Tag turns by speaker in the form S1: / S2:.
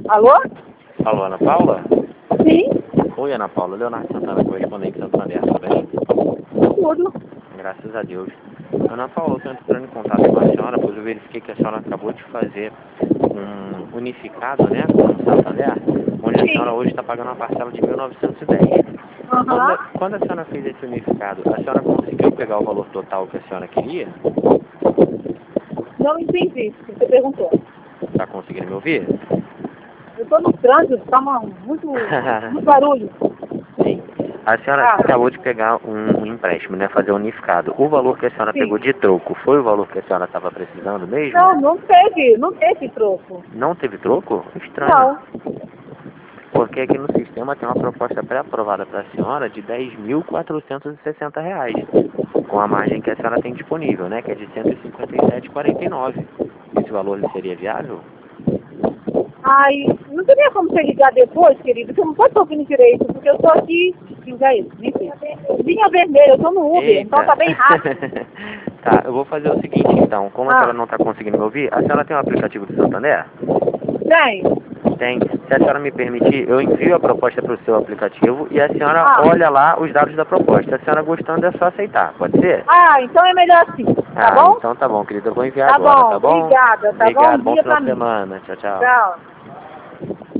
S1: Alô?
S2: Alô, Ana Paula?
S1: Sim,
S2: Oi, Ana Paula. Leonardo Santana, correspondente Santander, tudo bem?
S1: tudo.
S2: Graças a Deus. Ana Paula, eu estou entrando em contato com a senhora, pois eu verifiquei que a senhora acabou de fazer um unificado, né, com o Santander, onde a senhora
S1: Sim.
S2: hoje está pagando uma parcela de 1.910.
S1: Aham.
S2: Quando a senhora fez esse unificado, a senhora conseguiu pegar o valor total que a senhora queria?
S1: Não entendi o que você perguntou.
S2: Está conseguindo me ouvir?
S1: Eu estou no trânsito, tá muito barulho.
S2: Sim. A senhora
S1: Ah,
S2: acabou de pegar um empréstimo, né? Fazer um unificado. O valor que a senhora
S1: sim.
S2: pegou de troco foi o valor que a senhora estava precisando mesmo?
S1: Não teve troco.
S2: Não teve troco? Estranho.
S1: Não.
S2: Porque aqui no sistema tem uma proposta pré-aprovada para a senhora de R$ 10.460, com a margem que a senhora tem disponível, né? Que é de 157,49. Esse valor lhe seria viável?
S1: Ai, não teria como você ligar depois, querido, que eu não estou ouvindo direito, porque eu estou aqui. Liga isso, nem sei. Linha vermelha, eu estou no Uber, então
S2: Eita.
S1: tá bem rápido.
S2: Tá, eu vou fazer o seguinte então. Como a senhora não está conseguindo me ouvir, a senhora tem um aplicativo do Santander?
S1: Tem.
S2: Tem. Se a senhora me permitir, eu envio a proposta para o seu aplicativo e a senhora
S1: Ah.
S2: olha lá os dados da proposta. Se a senhora gostando, é só aceitar. Pode ser?
S1: Então é melhor assim, tá
S2: Ah,
S1: bom?
S2: então tá bom, querida. Eu vou enviar
S1: Tá
S2: agora,
S1: bom,
S2: tá bom?
S1: obrigada, tá bom?
S2: Obrigado. Bom
S1: Envia
S2: final
S1: pra
S2: de
S1: mim.
S2: semana. Tchau, tchau.
S1: Tchau.